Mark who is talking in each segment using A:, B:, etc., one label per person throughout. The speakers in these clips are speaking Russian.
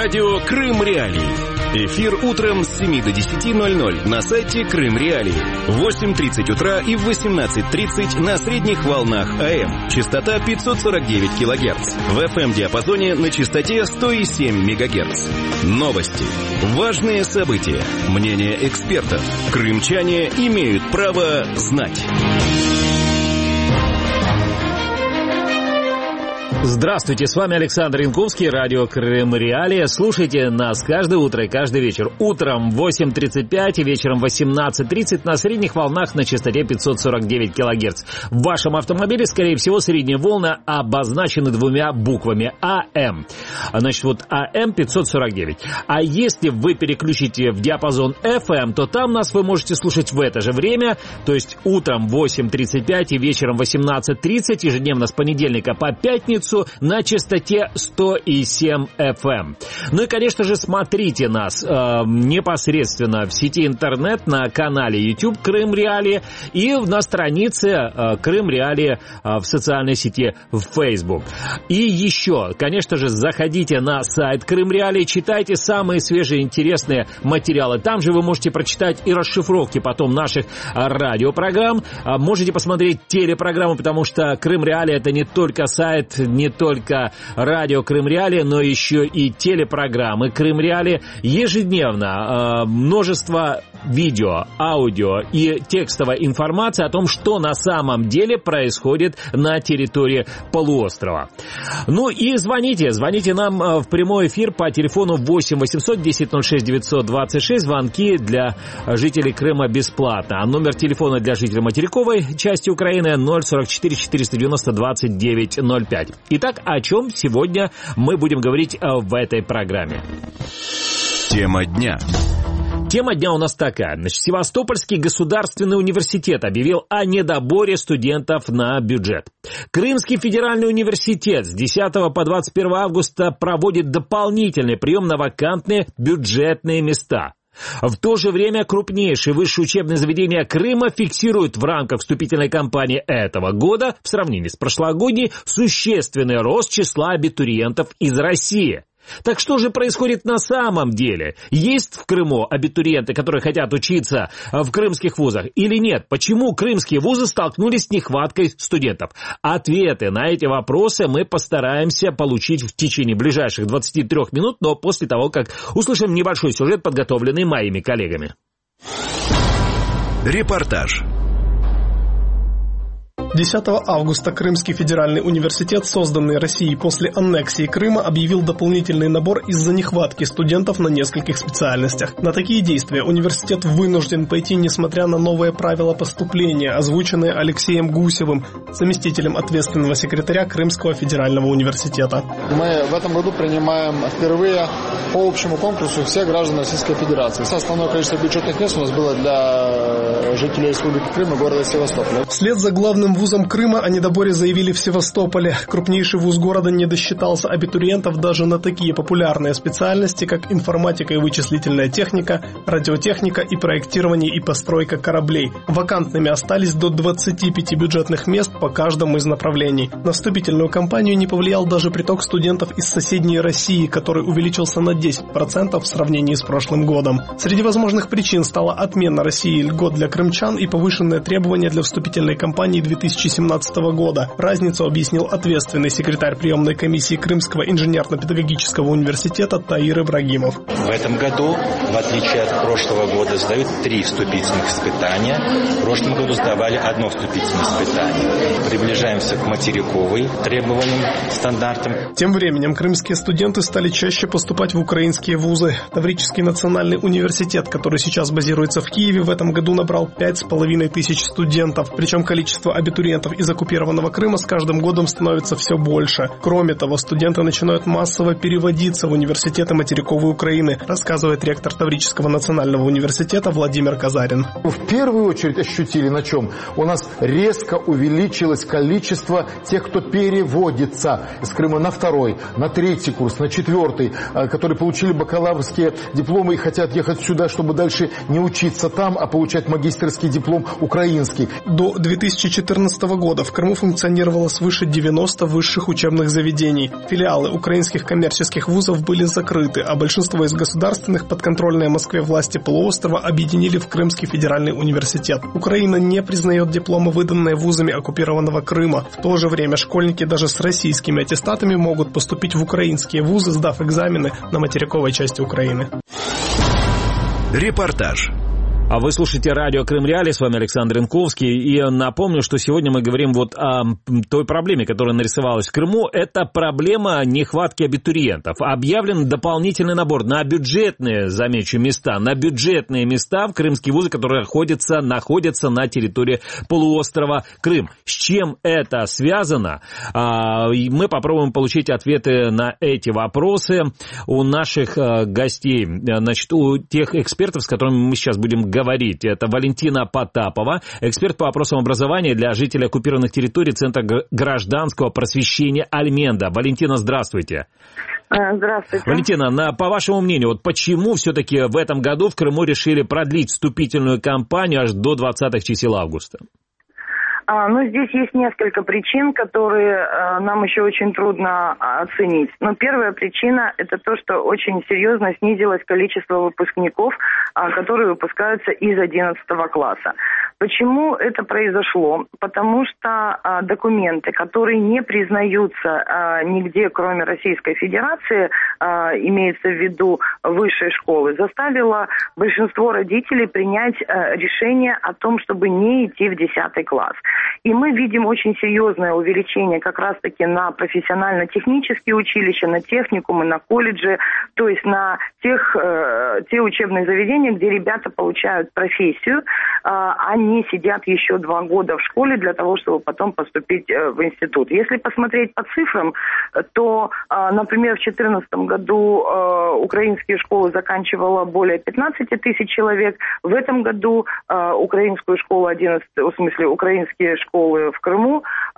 A: Радио Крым Реалии. Эфир утром с 7 до 10:00 на сайте Крым Реалии. В 8:30 утра и в 18:30 на средних волнах АМ. Частота 549 кГц. В FM-диапазоне на частоте 107 МГц. Новости. Важные события. Мнения экспертов. Крымчане имеют право знать.
B: Здравствуйте, с вами Александр Янковский, радио Крым Реалия. Слушайте нас каждое утро и каждый вечер. Утром в 8:35 и вечером в 18:30 на средних волнах на частоте 549 кГц. В вашем автомобиле, скорее всего, средние волны обозначены двумя буквами АМ. Значит, вот АМ 549. А если вы переключите в диапазон FM, то там нас вы можете слушать в это же время, то есть утром в 8:35 и вечером в 18:30, ежедневно с понедельника по пятницу, на частоте 107 FM. Ну и, конечно же, смотрите нас непосредственно в сети интернет на канале YouTube Крым Реалии и на странице Крым Реалии в социальной сети в Facebook. И еще, конечно же, заходите на сайт Крым Реалии, читайте самые свежие интересные материалы. Там же вы можете прочитать и расшифровки потом наших радиопрограмм. Можете посмотреть телепрограмму, потому что Крым Реалии — это не только сайт, не только радио Крым Реалии, но еще и телепрограммы Крым Реалии. Ежедневно множество видео, аудио и текстовая информация о том, что на самом деле происходит на территории полуострова. Ну и звоните нам в прямой эфир по телефону 8 800 10 06 926. Звонки для жителей Крыма бесплатно. А номер телефона для жителей материковой части Украины 044 490 29 05. Итак, о чем сегодня мы будем говорить в этой программе?
A: Тема дня.
B: Тема дня у нас такая. Значит, Севастопольский государственный университет объявил о недоборе студентов на бюджет. Крымский федеральный университет с 10 по 21 августа проводит дополнительный прием на вакантные бюджетные места. В то же время крупнейшие высшие учебные заведения Крыма фиксируют в рамках вступительной кампании этого года в сравнении с прошлогодней существенный рост числа абитуриентов из России. Так что же происходит на самом деле? Есть в Крыму абитуриенты, которые хотят учиться в крымских вузах или нет? Почему крымские вузы столкнулись с нехваткой студентов? Ответы на эти вопросы мы постараемся получить в течение ближайших 23 минут, но после того, как услышим небольшой сюжет, подготовленный моими коллегами.
A: Репортаж.
C: 10 августа Крымский федеральный университет, созданный Россией после аннексии Крыма, объявил дополнительный набор из-за нехватки студентов на нескольких специальностях. На такие действия университет вынужден пойти, несмотря на новые правила поступления, озвученные Алексеем Гусевым, заместителем ответственного секретаря Крымского федерального университета.
D: Мы в этом году принимаем впервые по общему конкурсу всех граждан Российской Федерации. Основное количество бюджетных мест у нас было для жителей Республики Крым и города Севастополя.
C: Вслед за главным вузом Крыма о недоборе заявили в Севастополе. Крупнейший вуз города не досчитался абитуриентов даже на такие популярные специальности, как информатика и вычислительная техника, радиотехника и проектирование и постройка кораблей. Вакантными остались до 25 бюджетных мест по каждому из направлений. На вступительную кампанию не повлиял даже приток студентов из соседней России, который увеличился на 10% в сравнении с прошлым годом. Среди возможных причин стала отмена России льгот для крымчан и повышенные требования для вступительной кампании 2017 года. Разницу объяснил ответственный секретарь приемной комиссии Крымского инженерно-педагогического университета Таир Ибрагимов.
E: В этом году, в отличие от прошлого года, сдают 3 вступительных испытания. В прошлом году сдавали 1 вступительное испытание. Приближаемся к материковой требованиям, стандартам.
C: Тем временем крымские студенты стали чаще поступать в украинские вузы. Таврический национальный университет, который сейчас базируется в Киеве, в этом году набрал 5500 студентов. Причем количество абитуриентов из оккупированного Крыма с каждым годом становится все больше. Кроме того, студенты начинают массово переводиться в университеты материковой Украины, рассказывает ректор Таврического национального университета Владимир Казарин.
F: В первую очередь ощутили на чем? У нас резко увеличилось количество тех, кто переводится из Крыма на 2-й, на 3-й курс, на 4-й, которые получили бакалаврские дипломы и хотят ехать сюда, чтобы дальше не учиться там, а получать магистерский диплом украинский.
C: До 2014 2014 года в Крыму функционировало свыше 90 высших учебных заведений. Филиалы украинских коммерческих вузов были закрыты, а большинство из государственных, подконтрольные Москве власти полуострова, объединили в Крымский федеральный университет. Украина не признает дипломы, выданные вузами оккупированного Крыма. В то же время школьники даже с российскими аттестатами могут поступить в украинские вузы, сдав экзамены на материковой части Украины.
A: Репортаж.
B: А вы слушаете радио Крым Реалии, с вами Александр Янковский, и напомню, что сегодня мы говорим вот о той проблеме, которая нарисовалась в Крыму. Это проблема нехватки абитуриентов. Объявлен дополнительный набор на бюджетные, замечу, места, на бюджетные места в крымские вузы, которые находятся на территории полуострова Крым. С чем это связано? Мы попробуем получить ответы на эти вопросы у наших гостей, значит, у тех экспертов, с которыми мы сейчас будем говорить. Это Валентина Потапова, эксперт по вопросам образования для жителей оккупированных территорий Центра гражданского просвещения Альменда. Валентина, здравствуйте.
G: Здравствуйте.
B: Валентина, по вашему мнению, вот почему все-таки в этом году в Крыму решили продлить вступительную кампанию аж до 20-х чисел августа?
G: Здесь есть несколько причин, которые нам еще очень трудно оценить. Но первая причина – это то, что очень серьезно снизилось количество выпускников, которые выпускаются из 11 класса. Почему это произошло? Потому что документы, которые не признаются нигде, кроме Российской Федерации, имеется в виду высшей школы, заставило большинство родителей принять решение о том, чтобы не идти в 10 класс. И мы видим очень серьезное увеличение как раз-таки на профессионально-технические училища, на техникумы, на колледжи, то есть на те учебные заведения, где ребята получают профессию, они сидят еще 2 года в школе для того, чтобы потом поступить в институт. Если посмотреть по цифрам, то, например, в 2014 году украинские школы заканчивало более 15 тысяч человек. В этом году украинскую школу украинские школы в Крыму,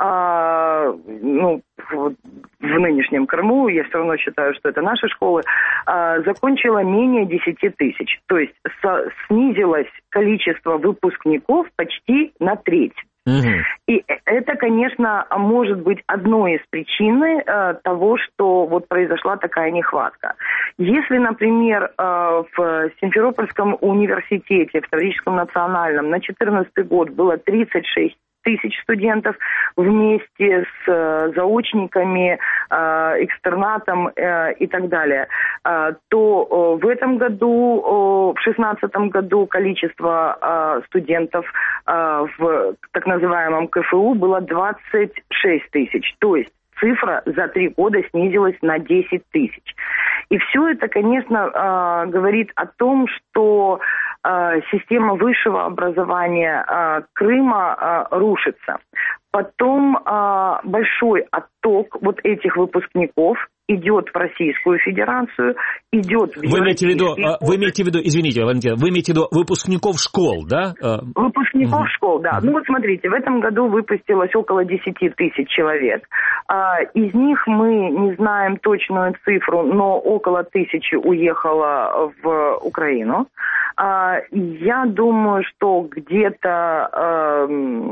G: в нынешнем Крыму, я все равно считаю, что это наши школы, закончило менее 10 тысяч. То есть снизилось количество выпускников почти на треть. И это, конечно, может быть одной из причин того, что вот произошла такая нехватка. Если, например, в Симферопольском университете, в Таврическом национальном на 2014 год было 36 тысяч студентов вместе с заочниками, экстернатом и так далее, то в этом году, в 2016 году количество студентов в так называемом КФУ было 26 тысяч. То есть цифра за 3 года снизилась на 10 тысяч. И все это, конечно, говорит о том, что система высшего образования Крыма рушится. Потом большой отток вот этих выпускников идет в Российскую Федерацию, идет в
B: Вы имеете в виду, извините, Валентина, вы имеете в виду выпускников школ, да?
G: Выпускников школ, да. Ну вот смотрите, в этом году выпустилось около 10 тысяч человек. Из них мы не знаем точную цифру, но около 1000 уехало в Украину. Я думаю, что где-то,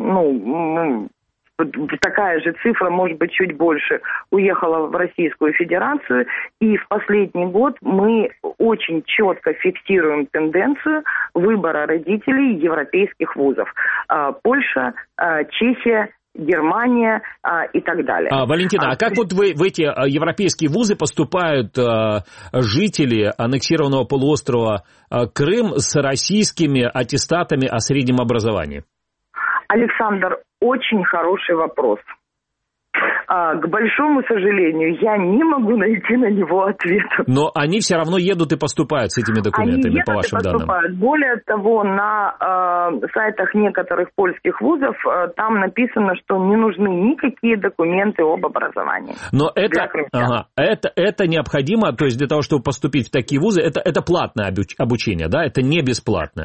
G: такая же цифра, может быть, чуть больше, уехала в Российскую Федерацию. И в последний год мы очень четко фиксируем тенденцию выбора родителей европейских вузов. Польша, Чехия, Германия и так далее.
B: Валентина, а как вот в эти европейские вузы поступают жители аннексированного полуострова Крым с российскими аттестатами о среднем образовании?
G: Александр, очень хороший вопрос. К большому сожалению, я не могу найти на него ответа.
B: Но они все равно едут и поступают с этими документами, по вашим данным.
G: Более того, на сайтах некоторых польских вузов там написано, что не нужны никакие документы об образовании.
B: Но это необходимо, то есть для того, чтобы поступить в такие вузы, это платное обучение, да? Это не бесплатное.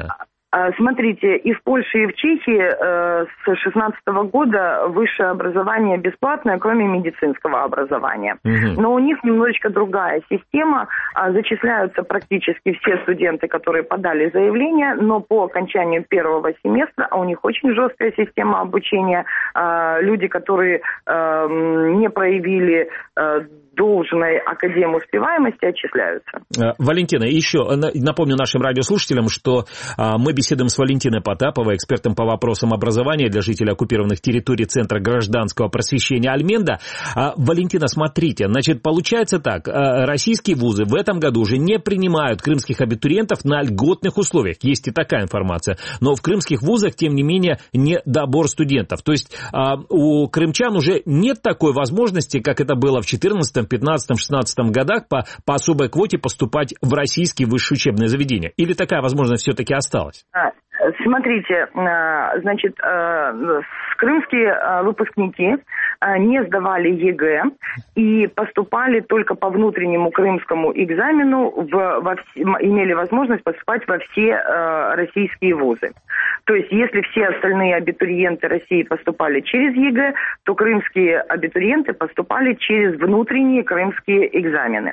G: Смотрите, и в Польше, и в Чехии с 2016 года высшее образование бесплатное, кроме медицинского образования. Но у них немножечко другая система. Зачисляются практически все студенты, которые подали заявление, но по окончанию первого семестра, а у них очень жесткая система обучения, люди, которые не проявили должной академуспеваемости, отчисляются.
B: Валентина, еще напомню нашим радиослушателям, что мы беседуем с Валентиной Потаповой, экспертом по вопросам образования для жителей оккупированных территорий Центра гражданского просвещения Альменда. Валентина, смотрите, значит, получается так, российские вузы в этом году уже не принимают крымских абитуриентов на льготных условиях. Есть и такая информация. Но в крымских вузах, тем не менее, недобор студентов. То есть у крымчан уже нет такой возможности, как это было в 2014, 2015, 2016 годах, по особой квоте поступать в российские высшие учебные заведения. Или такая возможность все-таки осталась?
G: Смотрите, значит, крымские выпускники не сдавали ЕГЭ и поступали только по внутреннему крымскому экзамену, имели возможность поступать во все российские вузы. То есть, если все остальные абитуриенты России поступали через ЕГЭ, то крымские абитуриенты поступали через внутренние крымские экзамены.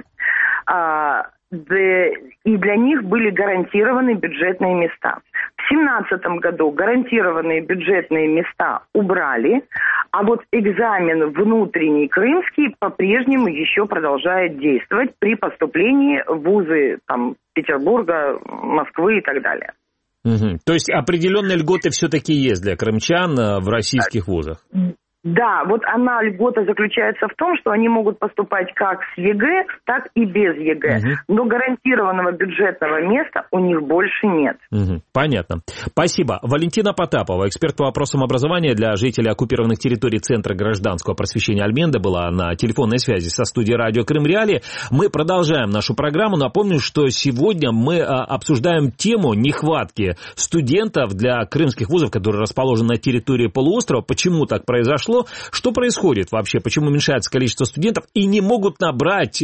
G: И для них были гарантированы бюджетные места. В 2017 году гарантированные бюджетные места убрали, а вот экзамен внутренний крымский по-прежнему еще продолжает действовать при поступлении в вузы Петербурга, Москвы и так далее.
B: То есть определенные льготы все-таки есть для крымчан в российских вузах?
G: Да, вот льгота заключается в том, что они могут поступать как с ЕГЭ, так и без ЕГЭ. Но гарантированного бюджетного места у них больше нет.
B: Понятно. Спасибо. Валентина Потапова, эксперт по вопросам образования для жителей оккупированных территорий Центра гражданского просвещения Альменда, была на телефонной связи со студией радио Крым Реалии. Мы продолжаем нашу программу. Напомню, что сегодня мы обсуждаем тему нехватки студентов для крымских вузов, которые расположены на территории полуострова. Почему так произошло? Что происходит вообще? Почему уменьшается количество студентов и не могут набрать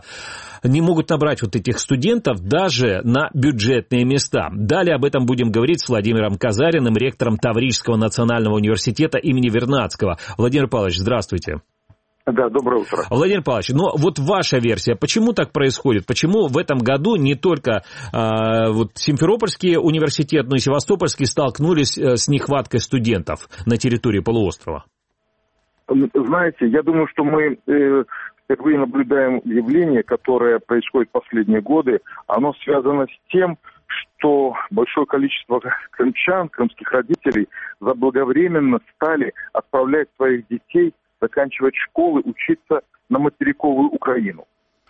B: вот этих студентов даже на бюджетные места? Далее об этом будем говорить с Владимиром Казариным, ректором Таврического национального университета имени Вернадского. Владимир Павлович, здравствуйте.
H: Да, доброе утро.
B: Владимир Павлович, вот ваша версия, почему так происходит? Почему в этом году не только Симферопольский университет, но и Севастопольский столкнулись с нехваткой студентов на территории полуострова?
H: Знаете, я думаю, что мы впервые наблюдаем явление, которое происходит в последние годы. Оно связано с тем, что большое количество крымчан, крымских родителей заблаговременно стали отправлять своих детей заканчивать школы, учиться на материковую Украину.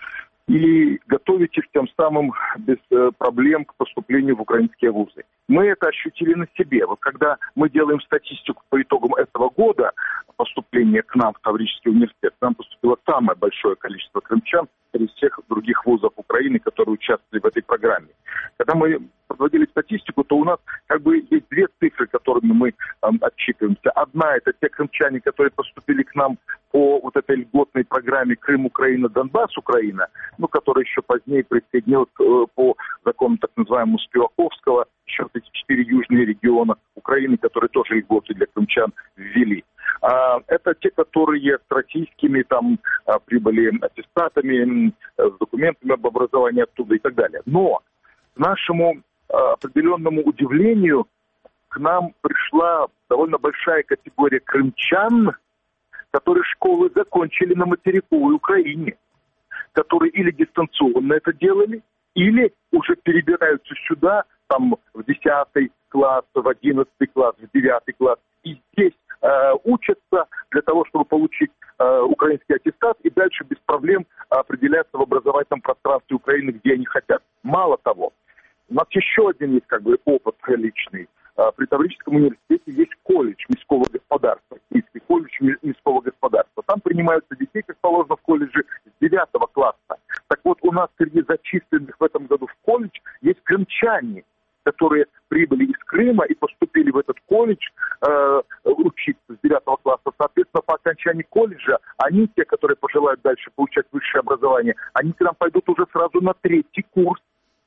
H: И готовить их тем самым без проблем к поступлению в украинские вузы. Мы это ощутили на себе. Вот когда мы делаем статистику по итогам этого года поступления к нам в Таврический университет, к нам поступило самое большое количество крымчан из всех других вузов Украины, которые участвовали в этой программе. Когда мы подводили статистику, то у нас есть две цифры, которыми мы отчитываемся. Одна – это те крымчане, которые поступили к нам по вот этой льготной программе Крым-Украина, Донбасс-Украина, которая еще позднее присоединилась по закону так называемому Спиваковского, еще эти 4 южные региона Украины, которые тоже льготы для крымчан ввели. Это те, которые с российскими прибыли аттестатами, с документами об образовании оттуда и так далее. Но к нашему определенному удивлению к нам пришла довольно большая категория крымчан, которые школы закончили на материковой Украине, которые или дистанционно это делали, или уже перебираются сюда, в 10 класс, в 11 класс, в 9 класс, и здесь учатся для того, чтобы получить украинский аттестат и дальше без проблем определяться в образовательном пространстве Украины, где они хотят. Мало того, у нас еще один есть опыт личный. При Таврическом университете есть колледж міського господарства, Киевский колледж міського господарства. Там принимаются детей, как положено в колледже, с 9 класса. Так вот, у нас среди зачисленных в этом году в колледж есть крымчане, которые прибыли из Крыма и поступили в этот колледж учиться с 9 класса. Соответственно, по окончании колледжа, они, те, которые пожелают дальше получать высшее образование, они к нам пойдут уже сразу на 3-й курс.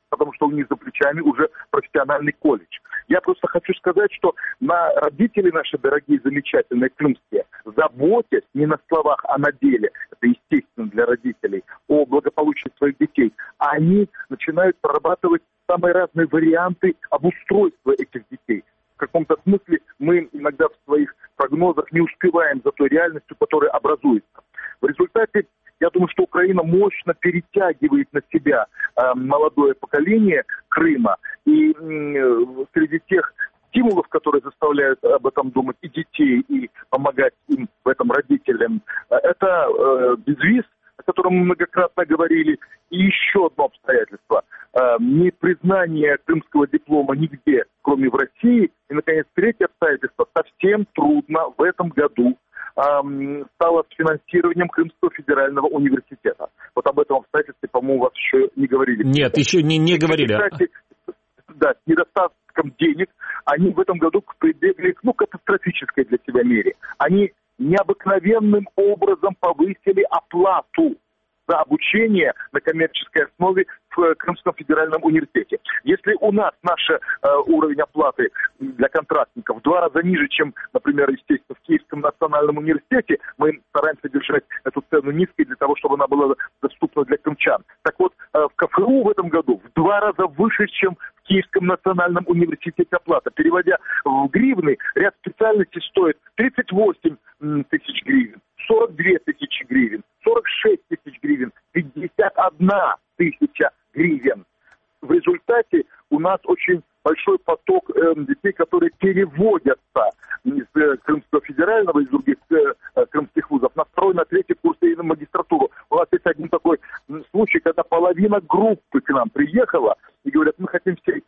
H: потому что у них за плечами уже профессиональный колледж. Я просто хочу сказать, что родители наши дорогие, замечательные, крымские, заботясь не на словах, а на деле, это естественно для родителей, о благополучии своих детей, они начинают прорабатывать самые разные варианты обустройства этих детей. В каком-то смысле мы иногда в своих прогнозах не успеваем за той реальностью, которая образуется. В результате, я думаю, что Украина мощно перетягивает на себя молодое поколение Крыма. И среди тех стимулов, которые заставляют об этом думать и детей, и помогать им в этом родителям, это безвиз, о котором мы многократно говорили, и еще одно обстоятельство. Непризнание крымского диплома нигде, кроме в России. И, наконец, третье обстоятельство. Совсем трудно в этом году стало с финансированием Крымского федерального университета. Вот об этом обстоятельстве, по-моему, вас еще не говорили.
B: Нет, еще не говорили.
H: Кстати, да, с недостатком денег они в этом году прибегли к катастрофической для себя мере. Они необыкновенным образом повысили оплату за обучение на коммерческой основе в Крымском федеральном университете. Если у нас наш уровень оплаты для контрактников в 2 раза ниже, чем, например, естественно, в Киевском национальном университете, мы стараемся держать эту цену низкой для того, чтобы она была доступна для крымчан. Так вот, в КФУ в этом году в 2 раза выше, чем в Киевском национальном университете оплата. Переводя в гривны, ряд специальностей стоит 38 тысяч гривен, 42 тысячи гривен, 46 тысяч гривен, 51 тысяча гривен. В результате у нас очень большой поток детей, которые переводятся из Крымского федерального, из других крымских вузов на 2-й, на 3-й курс и на магистратуру. У нас есть один такой случай, когда половина группы к нам приехала и говорят, мы хотим все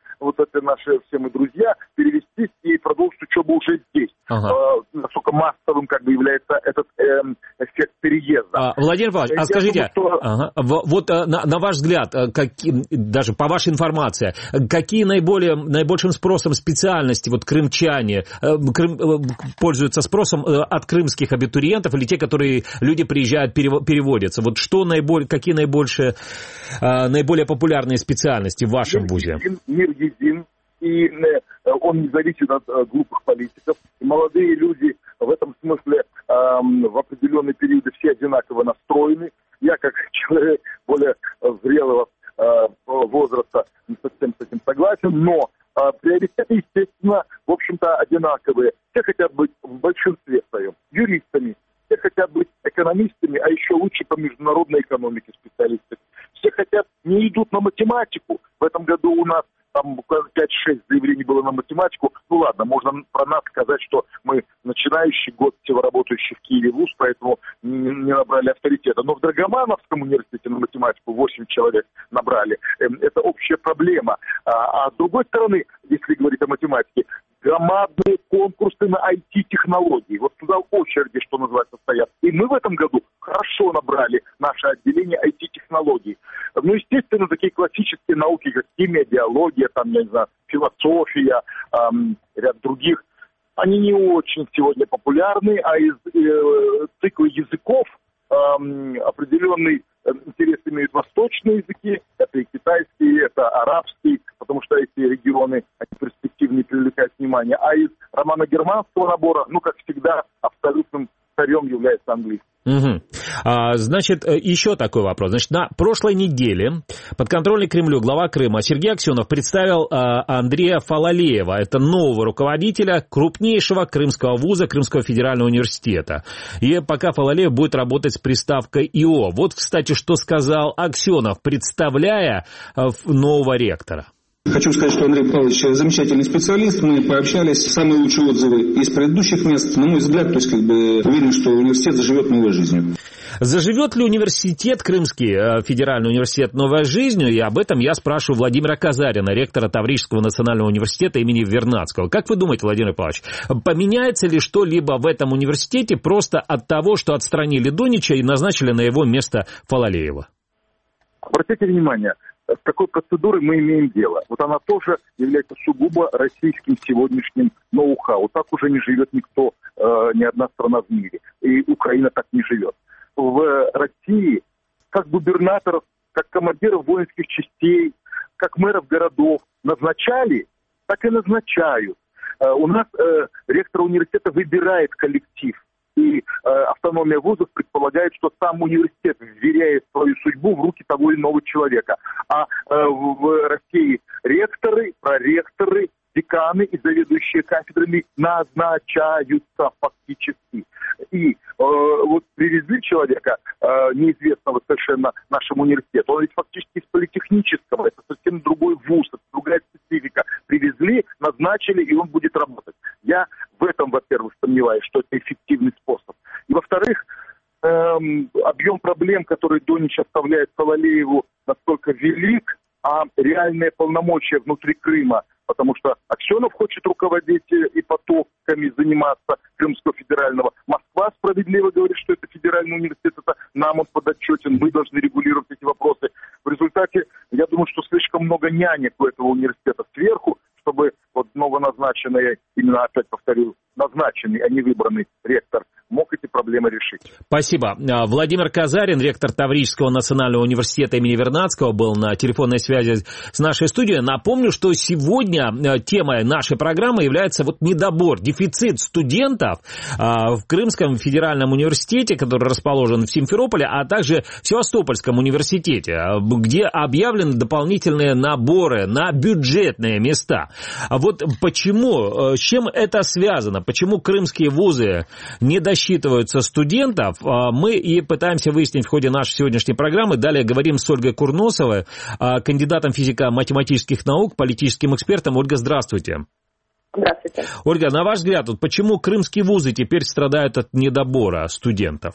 H: мы друзья, перевестись и продолжить учебу уже здесь. Насколько массовым является этот эффект переезда.
B: Владимир Павлович, скажите, на ваш взгляд, даже по вашей информации, какие наибольшим спросом специальности крымчане пользуются спросом от крымских абитуриентов или те, которые люди приезжают, переводятся? Какие наиболее популярные спеопытные в вашем вузе?
H: Мир един, и он не зависит от глупых политиков. И молодые люди в этом смысле в определенные периоды все одинаково настроены. Я, как человек более зрелого возраста, не совсем с этим согласен, но приоритеты, естественно, в общем-то, одинаковые. Все хотят быть в большинстве своем юристами, все хотят быть экономистами, а еще лучше по международной экономике специалистами. Все не идут на математику. В этом году у нас буквально 5-6 заявлений было на математику. Ладно, можно про нас сказать, что мы начинающий год всего работающий в Киеве вуз, поэтому не набрали авторитета. Но в Драгомановском университете на математику 8 человек набрали. Это общая проблема. А с другой стороны, если говорить о математике, громадные конкурсы на IT-технологии. Вот туда очереди, что называется, стоят. И мы в этом году хорошо набрали наше отделение IT-технологий. Естественно, такие классические науки, как химия, биология, философия, ряд других, они не очень сегодня популярны, а из цикла языков определенный интерес имеют восточные языки, это и китайские, это арабские, потому что эти регионы, они перспективнее привлекают внимание, а из романо-германского набора, как всегда, абсолютным царем является английский.
B: Значит, еще такой вопрос. Значит, на прошлой неделе подконтрольный Кремлю глава Крыма Сергей Аксенов представил Андрея Фалалеева. Это нового руководителя крупнейшего крымского вуза, Крымского федерального университета. И пока Фалалеев будет работать с приставкой ИО. Вот, кстати, что сказал Аксенов, представляя нового ректора.
I: Хочу сказать, что Андрей Павлович замечательный специалист. Мы пообщались. Самые лучшие отзывы из предыдущих мест. На мой взгляд, уверен, что университет заживет новой жизнью.
B: Заживет ли университет, Крымский федеральный университет, новой жизнью? И об этом я спрашиваю Владимира Казарина, ректора Таврического национального университета имени Вернадского. Как вы думаете, Владимир Павлович, поменяется ли что-либо в этом университете просто от того, что отстранили Дунича и назначили на его место Фалалеева?
H: Обратите внимание, с какой процедурой мы имеем дело. Она тоже является сугубо российским сегодняшним ноу-хау. Так уже не живет никто, ни одна страна в мире. И Украина так не живет. В России как губернаторов, как командиров воинских частей, как мэров городов назначали, так и назначают. У нас ректор университета выбирает коллектив. И автономия вузов предполагает, что сам университет вверяет свою судьбу в руки того или иного человека. А в России ректоры, проректоры, деканы и заведующие кафедрами назначаются фактически. И вот привезли человека, неизвестного совершенно нашему университету, он ведь фактически из политехнического, это совсем другой вуз, это другая специфика. Привезли, назначили, и он будет работать. Я в этом, во-первых, сомневаюсь, что это эффективный способ. И, во-вторых, объем проблем, который Донич оставляет Салалееву, настолько велик, а реальные полномочия внутри Крыма, потому что Аксенов хочет руководить и потоками заниматься Крымского федерального. Москва справедливо говорит, что это федеральный университет, это нам он подотчетен, мы должны регулировать эти вопросы. В результате, я думаю, что слишком много нянек у этого университета сверху, чтобы вот новоназначенный, именно опять повторю, назначенный, а не выбранный ректор мог эти проблемы решить.
B: Спасибо. Владимир Казарин, ректор Таврического национального университета имени Вернадского, был на телефонной связи с нашей студией. Напомню, что сегодня темой нашей программы является вот недобор, дефицит студентов в Крымском федеральном университете, который расположен в Симферополе, а также в Севастопольском университете, где объявлены дополнительные наборы на бюджетные места. А вот почему, с чем это связано? Почему крымские вузы не досчитываются студентов? Мы и пытаемся выяснить в ходе нашей сегодняшней программы. Далее говорим с Ольгой Курносовой, кандидатом физико-математических наук, политическим экспертом. Ольга, здравствуйте.
J: Здравствуйте.
B: Ольга, на ваш взгляд, вот почему крымские вузы теперь страдают от недобора студентов?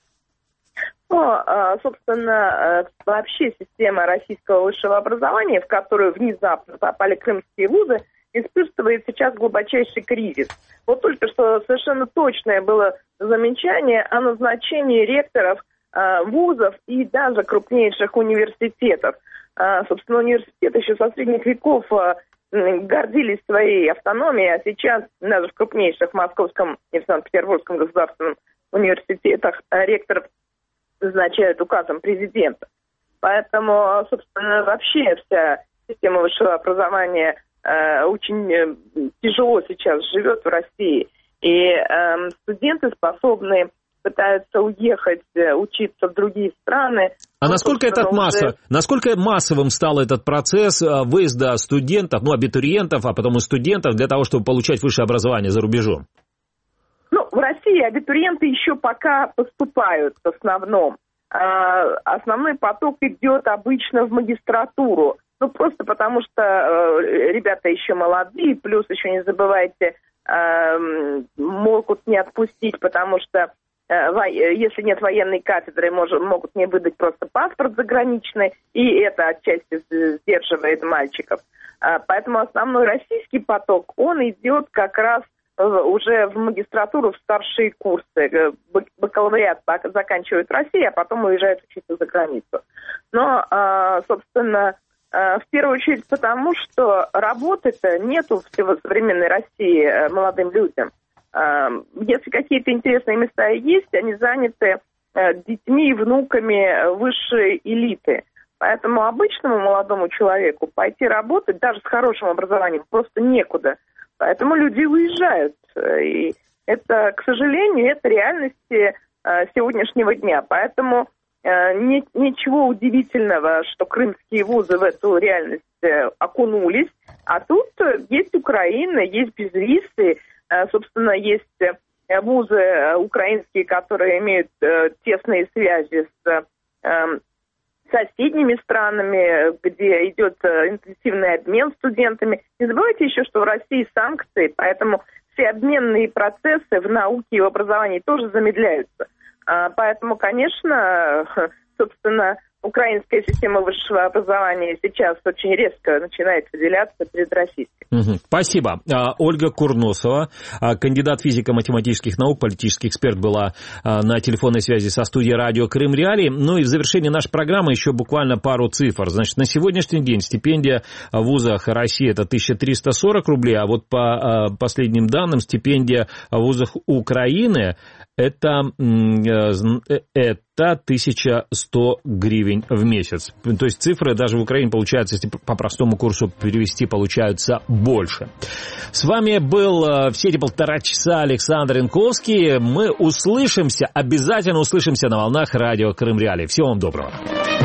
J: Собственно, вообще система российского высшего образования, в которую внезапно попали крымские вузы, испытывает сейчас глубочайший кризис. Вот только что совершенно точное было замечание о назначении ректоров вузов и даже крупнейших университетов. Собственно, университеты еще со средних веков гордились своей автономией, а сейчас даже в крупнейших Московском и в Санкт-Петербургском государственном университетах ректоров назначают указом президента. Поэтому, собственно, вообще вся система высшего образования очень тяжело сейчас живет в России. И студенты способны, пытаются уехать, учиться в другие страны.
B: А насколько насколько массовым стал этот процесс выезда студентов, абитуриентов, а потом и студентов для того, чтобы получать высшее образование за рубежом?
J: В России абитуриенты еще пока поступают в основном. Основной поток идет обычно в магистратуру. Просто потому что ребята еще молодые, плюс еще не забывайте, могут не отпустить, потому что если нет военной кафедры, могут не выдать просто паспорт заграничный, и это отчасти сдерживает мальчиков. Поэтому основной российский поток, он идет как раз уже в магистратуру, в старшие курсы. Бакалавриат заканчивают в России, а потом уезжают учиться за границу. Но, собственно, в первую очередь потому, что работы-то нету в современной России молодым людям. Если какие-то интересные места есть, они заняты детьми и внуками высшей элиты. Поэтому обычному молодому человеку пойти работать, даже с хорошим образованием, просто некуда. Поэтому люди уезжают. И это, к сожалению, это реальность сегодняшнего дня. Поэтому ничего удивительного, что крымские вузы в эту реальность окунулись. А тут есть Украина, есть безвизы, собственно, есть вузы украинские, которые имеют тесные связи с соседними странами, где идет интенсивный обмен студентами. Не забывайте еще, что в России санкции, поэтому все обменные процессы в науке и в образовании тоже замедляются. Поэтому, конечно, собственно, украинская система высшего образования сейчас очень резко начинает выделяться перед российской.
B: Спасибо. Ольга Курносова, кандидат физико-математических наук, политический эксперт, была на телефонной связи со студией радио Крым Реалии. Ну и в завершении нашей программы еще буквально пару цифр. Значит, на сегодняшний день стипендия в вузах России это 1340 рублей, а вот по последним данным стипендия в вузах Украины это это 1100 гривен в месяц. То есть цифры даже в Украине получаются, если по простому курсу перевести, получаются больше. С вами был в сети 1,5 часа Александр Янковский. Мы услышимся, обязательно услышимся на волнах радио Крым Реалии. Всего вам доброго.